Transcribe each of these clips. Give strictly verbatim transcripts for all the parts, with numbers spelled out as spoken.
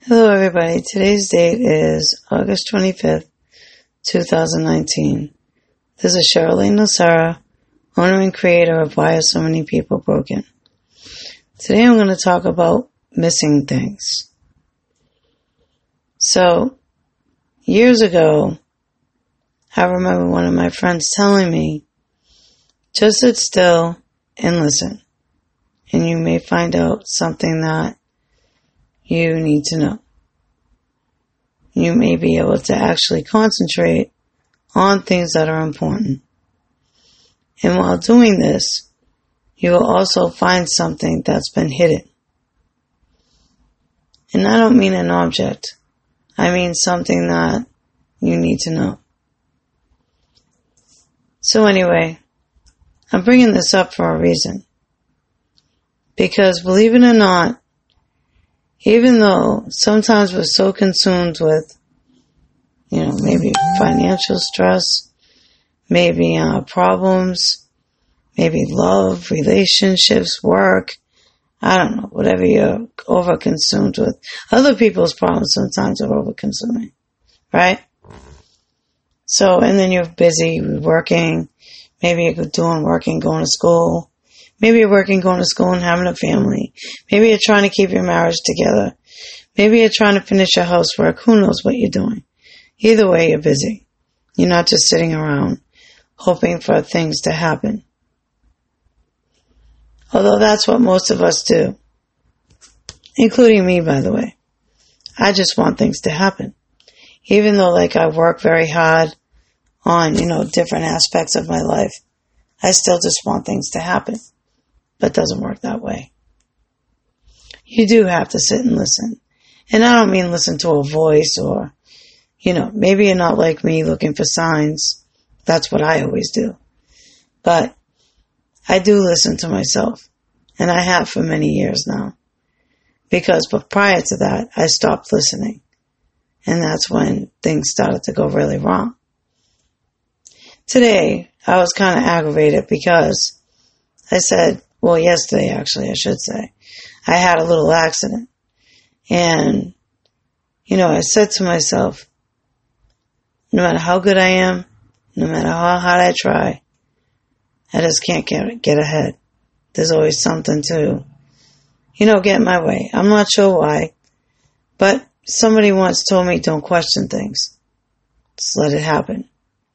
Hello everybody, today's date is August twenty-fifth, twenty nineteen. This is Charlene Nocera, owner and creator of Why Are So Many People Broken. Today I'm going to talk about missing things. So, years ago, I remember one of my friends telling me, just sit still and listen, and you may find out something that you need to know. You may be able to actually concentrate on things that are important. And while doing this, you will also find something that's been hidden. And I don't mean an object. I mean something that you need to know. So anyway, I'm bringing this up for a reason. Because believe it or not, even though sometimes we're so consumed with, you know, maybe financial stress, maybe uh, problems, maybe love, relationships, work, I don't know, whatever you're over-consumed with. Other people's problems sometimes are over-consuming, right? So, and then you're busy working, maybe you're doing working, going to school. Maybe you're working, going to school, and having a family. Maybe you're trying to keep your marriage together. Maybe you're trying to finish your housework. Who knows what you're doing? Either way, you're busy. You're not just sitting around hoping for things to happen. Although that's what most of us do. Including me, by the way. I just want things to happen. Even though, like, I work very hard on, you know, different aspects of my life, I still just want things to happen. But it doesn't work that way. You do have to sit and listen. And I don't mean listen to a voice or, you know, maybe you're not like me looking for signs. That's what I always do. But I do listen to myself. And I have for many years now. Because but prior to that, I stopped listening. And that's when things started to go really wrong. Today, I was kind of aggravated because I said, well, yesterday, actually, I should say, I had a little accident. And, you know, I said to myself, no matter how good I am, no matter how hard I try, I just can't get, get ahead. There's always something to, you know, get in my way. I'm not sure why, but somebody once told me don't question things. Just let it happen.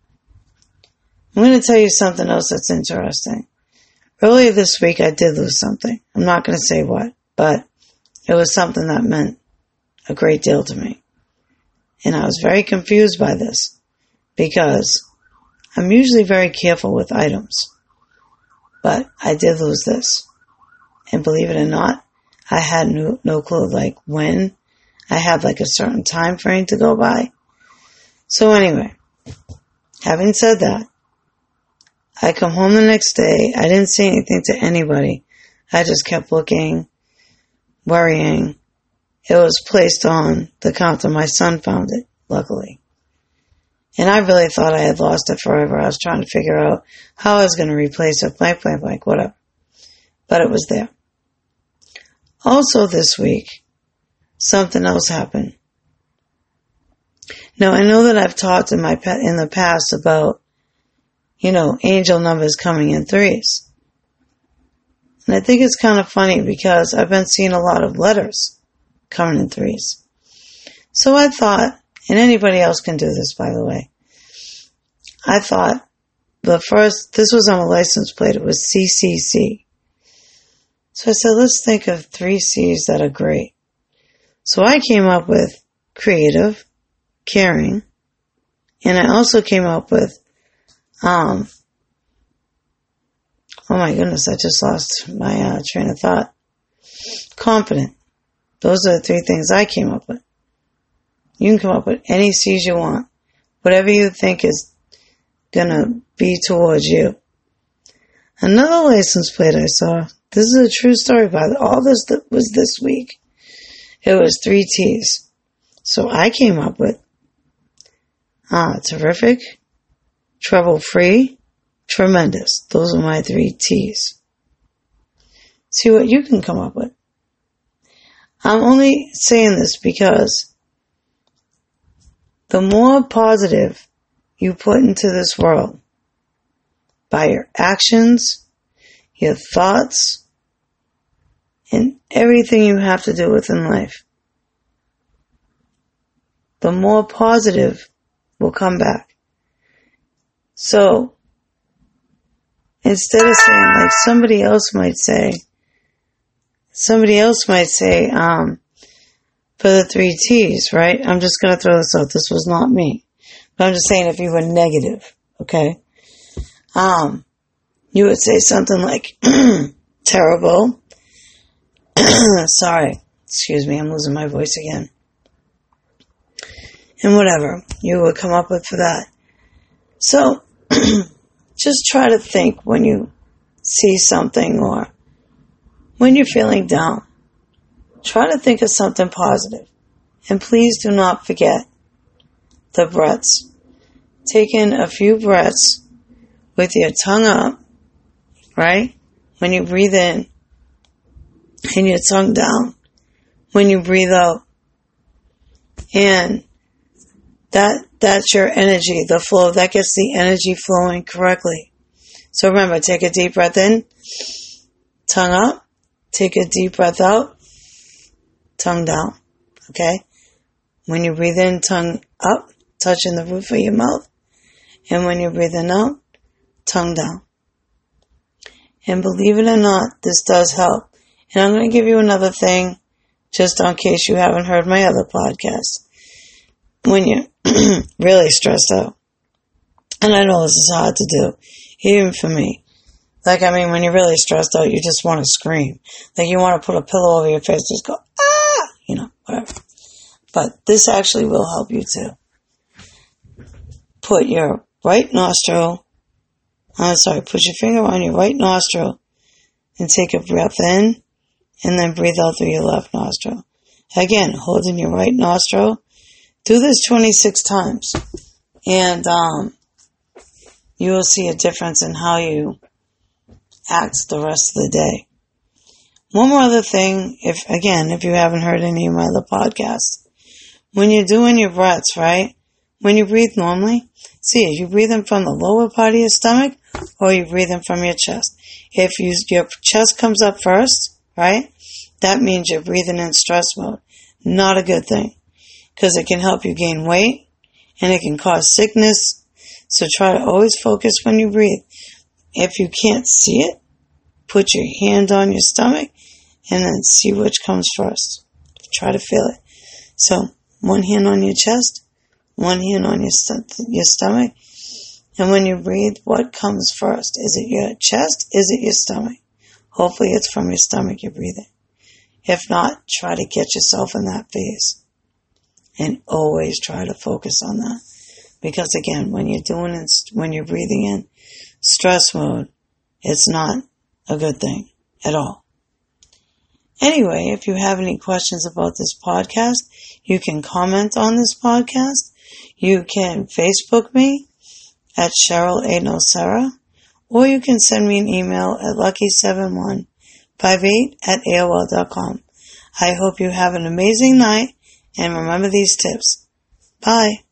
I'm going to tell you something else that's interesting. Earlier this week, I did lose something. I'm not going to say what, but it was something that meant a great deal to me. And I was very confused by this because I'm usually very careful with items. But I did lose this. And believe it or not, I had no, no clue like when. I had like a certain time frame to go by. So anyway, having said that, I come home the next day. I didn't say anything to anybody. I just kept looking, worrying. It was placed on the counter. My son found it, luckily. And I really thought I had lost it forever. I was trying to figure out how I was going to replace it, blank, blank, blank, whatever. But it was there. Also this week, something else happened. Now, I know that I've talked in my in the past about you know, angel numbers coming in threes. And I think it's kind of funny because I've been seeing a lot of letters coming in threes. So I thought, and anybody else can do this, by the way, I thought the first, this was on a license plate, it was C C C. So I said, let's think of three C's that are great. So I came up with creative, caring, and I also came up with Um, oh my goodness, I just lost my uh, train of thought. Confident. Those are the three things I came up with. You can come up with any C's you want. Whatever you think is gonna be towards you. Another license plate I saw. This is a true story, by the way. All this that was this week. It was three T's. So I came up with, ah, terrific, trouble-free, tremendous. Those are my three T's. See what you can come up with. I'm only saying this because the more positive you put into this world by your actions, your thoughts, and everything you have to do within life, the more positive will come back. So, instead of saying, like somebody else might say, somebody else might say, um, for the three T's, right? I'm just going to throw this out. This was not me. But I'm just saying if you were negative, okay? Um, you would say something like, terrible. Sorry. Excuse me, I'm losing my voice again. And whatever you would come up with for that. So, just try to think when you see something or when you're feeling down. Try to think of something positive. And please do not forget the breaths. Take in a few breaths with your tongue up, right? When you breathe in, and your tongue down when you breathe out. And that that's your energy, the flow. That gets the energy flowing correctly. So remember, take a deep breath in, tongue up, take a deep breath out, tongue down, okay? When you breathe in, tongue up, touching the roof of your mouth. And when you're breathing out, tongue down. And believe it or not, this does help. And I'm going to give you another thing, just in case you haven't heard my other podcast. When you're really stressed out, and I know this is hard to do, even for me. Like, I mean, when you're really stressed out, you just want to scream. Like, you want to put a pillow over your face, just go, ah, you know, whatever. But this actually will help you too. Put your right nostril, I'm sorry, put your finger on your right nostril and take a breath in and then breathe out through your left nostril. Again, holding your right nostril. Do this twenty-six times and um, you will see a difference in how you act the rest of the day. One more other thing, if again, if you haven't heard any of my other podcasts, when you're doing your breaths, right? When you breathe normally, see, are you breathing from the lower part of your stomach or are you breathing from your chest? If you, your chest comes up first, right, that means you're breathing in stress mode. Not a good thing because it can help you gain weight and it can cause sickness. So try to always focus when you breathe. If you can't see it, put your hand on your stomach and then see which comes first. Try to feel it. So one hand on your chest, one hand on your st- your stomach, and when you breathe, what comes first? Is it your chest? Is it your stomach? Hopefully it's from your stomach you're breathing. If not, try to get yourself in that phase. And always try to focus on that. Because again, when you're doing it, when you're breathing in stress mode, it's not a good thing at all. Anyway, if you have any questions about this podcast, you can comment on this podcast. You can Facebook me at Cheryl A. Nocera, or you can send me an email at lucky seven one five eight at A O L dot com. I hope you have an amazing night, and remember these tips. Bye.